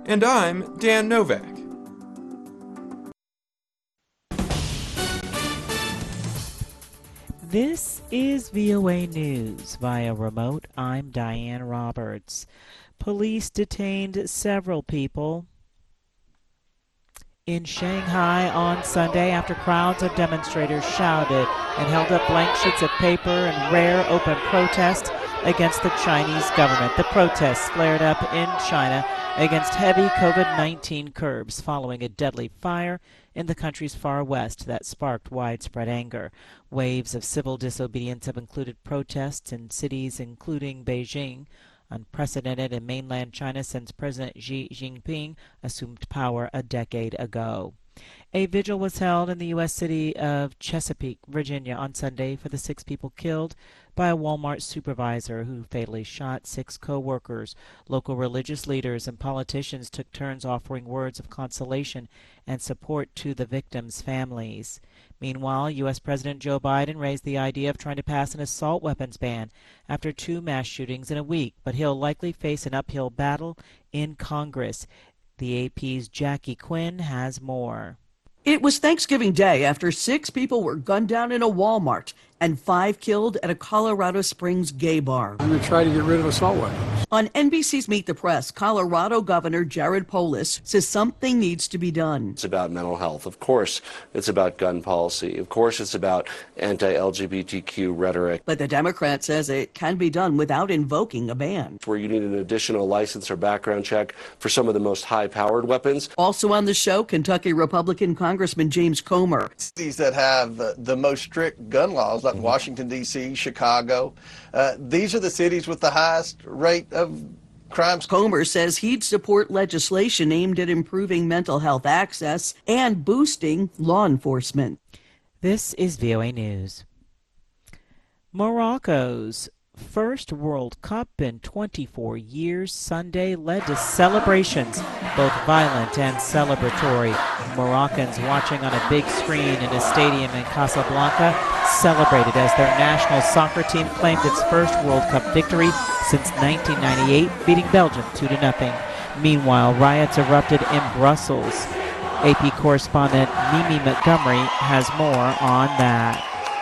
And I'm Dan Novak. This is VOA News via remote. I'm Diane Roberts. Police detained several people in Shanghai on Sunday after crowds of demonstrators shouted and held up blank sheets of paper in rare open protest against the Chinese government. The protests flared up in China against heavy COVID-19 curbs following a deadly fire in the country's far west that sparked widespread anger. Waves of civil disobedience have included protests in cities including Beijing, unprecedented in mainland China since President Xi Jinping assumed power a decade ago. A vigil was held in the U.S. city of Chesapeake, Virginia on Sunday for the 6 people killed by a Walmart supervisor who fatally shot 6 co-workers. Local religious leaders and politicians took turns offering words of consolation and support to the victims' families. Meanwhile, U.S. President Joe Biden raised the idea of trying to pass an assault weapons ban after 2 mass shootings in a week, but he'll likely face an uphill battle in Congress. The AP's Jackie Quinn has more. It was Thanksgiving Day after 6 people were gunned down in a Walmart and 5 killed at a Colorado Springs gay bar. I'm going to try to get rid of assault weapons. On NBC's Meet the Press, Colorado Governor Jared Polis says something needs to be done. It's about mental health. Of course, it's about gun policy. Of course, it's about anti-LGBTQ rhetoric. But the Democrat says it can be done without invoking a ban. Where you need an additional license or background check for some of the most high-powered weapons. Also on the show, Kentucky Republican Congressman James Comer. Cities that have the most strict gun laws, like Washington, D.C., Chicago, these are the cities with the highest rate of crimes. Comer says he'd support legislation aimed at improving mental health access and boosting law enforcement. This is VOA News. Morocco's first World Cup in 24 years Sunday led to celebrations, both violent and celebratory. Moroccans watching on a big screen in a stadium in Casablanca celebrated as their national soccer team claimed its first World Cup victory since 1998, beating Belgium 2-0. Meanwhile, riots erupted in Brussels. AP correspondent Mimi Montgomery has more on that.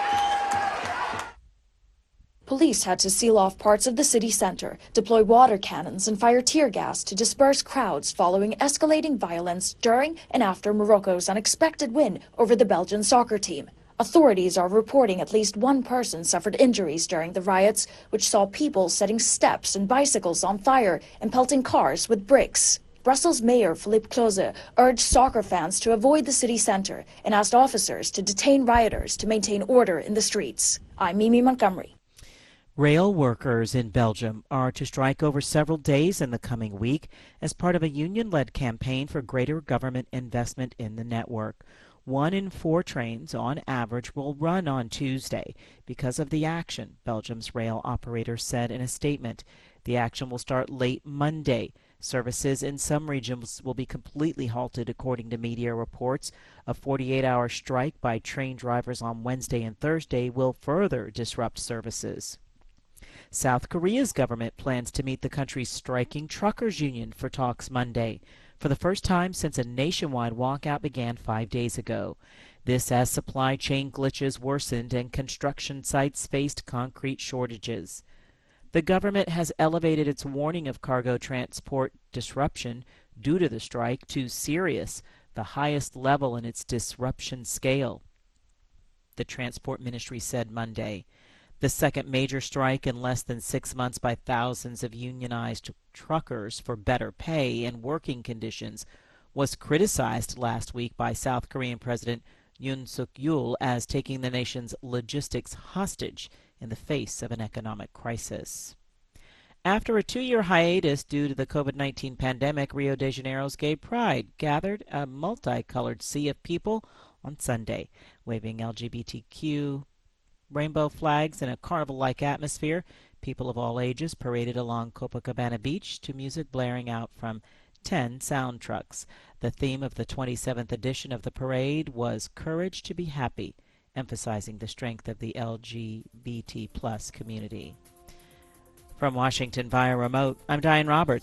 Police had to seal off parts of the city center, deploy water cannons and fire tear gas to disperse crowds following escalating violence during and after Morocco's unexpected win over the Belgian soccer team. Authorities are reporting at least 1 person suffered injuries during the riots, which saw people setting steps and bicycles on fire and pelting cars with bricks. Brussels Mayor Philippe Cloze urged soccer fans to avoid the city center and asked officers to detain rioters to maintain order in the streets. I'm Mimi Montgomery. Rail workers in Belgium are to strike over several days in the coming week as part of a union-led campaign for greater government investment in the network. 1 in 4 trains, on average, will run on Tuesday because of the action, Belgium's rail operator said in a statement. The action will start late Monday. Services in some regions will be completely halted, according to media reports. A 48-hour strike by train drivers on Wednesday and Thursday will further disrupt services. South Korea's government plans to meet the country's striking truckers union for talks Monday, for the first time since a nationwide walkout began 5 days ago. This as supply chain glitches worsened and construction sites faced concrete shortages. The government has elevated its warning of cargo transport disruption due to the strike to serious, the highest level in its disruption scale, the Transport Ministry said Monday. The second major strike in less than 6 months by thousands of unionized truckers for better pay and working conditions was criticized last week by South Korean President Yoon Suk-yeol as taking the nation's logistics hostage in the face of an economic crisis. After a 2-year hiatus due to the COVID-19 pandemic, Rio de Janeiro's Gay Pride gathered a multicolored sea of people on Sunday, waving LGBTQ rainbow flags in a carnival-like atmosphere. People of all ages paraded along Copacabana Beach to music blaring out from 10 sound trucks. The theme of the 27th edition of the parade was Courage to be Happy, emphasizing the strength of the LGBT+ community. From Washington via remote, I'm Diane Roberts.